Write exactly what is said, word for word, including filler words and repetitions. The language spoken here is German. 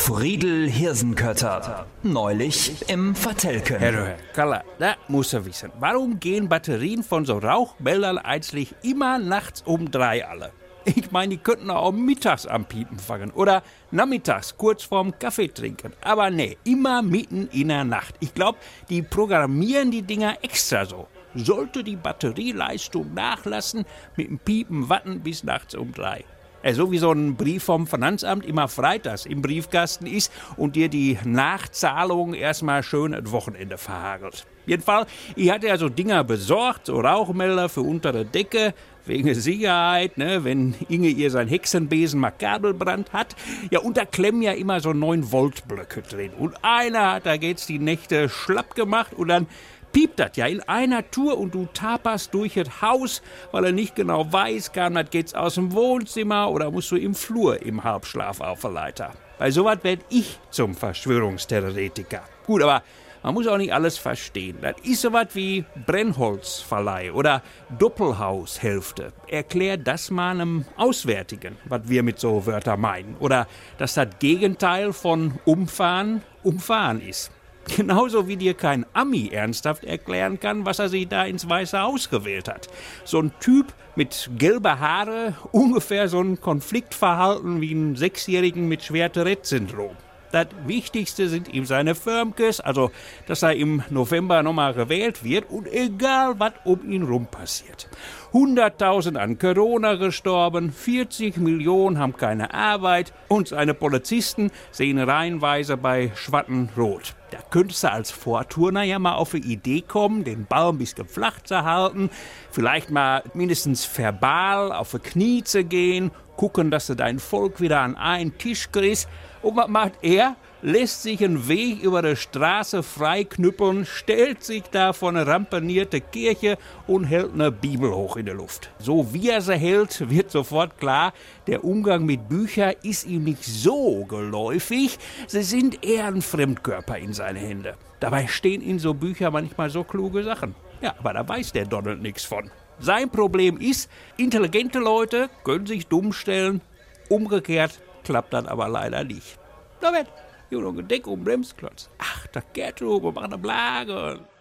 Friedel Hirsenkötter. Neulich im Vertelken. Herr Kaller, da muss er wissen. Warum gehen Batterien von so Rauchmeldern eigentlich immer nachts um drei alle? Ich meine, die könnten auch mittags am Piepen fangen oder nachmittags kurz vorm Kaffee trinken. Aber nee, immer mitten in der Nacht. Ich glaube, die programmieren die Dinger extra so. Sollte die Batterieleistung nachlassen, mit dem Piepen warten bis nachts um drei. So wie so ein Brief vom Finanzamt immer freitags im Briefkasten ist und dir die Nachzahlung erstmal schön das Wochenende verhagelt. Jedenfalls, ich hatte ja so Dinger besorgt, so Rauchmelder für unter der Decke, wegen Sicherheit, ne, wenn Inge ihr sein Hexenbesen mal Kabelbrand hat. Ja, und da klemmen ja immer so neun Volt Blöcke drin. Und einer hat da geht's die Nächte schlapp gemacht und dann piept das ja in einer Tour und du taperst durch das Haus, weil er nicht genau weiß, kam das geht's aus dem Wohnzimmer oder musst du im Flur im Halbschlaf auf der Leiter. Bei sowas werd ich zum Verschwörungstheoretiker. Gut, aber man muss auch nicht alles verstehen. Das ist sowas wie Brennholzverleih oder Doppelhaushälfte. Erklär das mal einem Auswärtigen, was wir mit so Wörtern meinen. Oder dass das Gegenteil von umfahren, umfahren ist. Genauso wie dir kein Ami ernsthaft erklären kann, was er sich da ins Weiße Haus gewählt hat. So ein Typ mit gelber Haare, ungefähr so ein Konfliktverhalten wie ein Sechsjährigen mit Schwer-Tourette-Syndrom. Das Wichtigste sind ihm seine Firmkes, also dass er im November nochmal gewählt wird und egal, was um ihn rum passiert. hunderttausend an Corona gestorben, vierzig Millionen haben keine Arbeit und seine Polizisten sehen reihenweise bei Schwatten rot. Da könntest du als Vorturner ja mal auf die Idee kommen, den Ball ein bisschen flach zu halten, vielleicht mal mindestens verbal auf die Knie zu gehen, gucken, dass du dein Volk wieder an einen Tisch kriegst. Und was macht er? Lässt sich einen Weg über die Straße freiknüppeln, stellt sich da vor eine ramponierte Kirche und hält eine Bibel hoch in der Luft. So wie er sie hält, wird sofort klar, der Umgang mit Büchern ist ihm nicht so geläufig. Sie sind eher ein Fremdkörper in seine Hände. Dabei stehen in so Büchern manchmal so kluge Sachen. Ja, aber da weiß der Donald nichts von. Sein Problem ist, intelligente Leute können sich dumm stellen, umgekehrt klappt das aber leider nicht. Da wird, hier noch ein Gedeck um Bremsklotz. Ach, da Gertrud, wir machen eine Blage.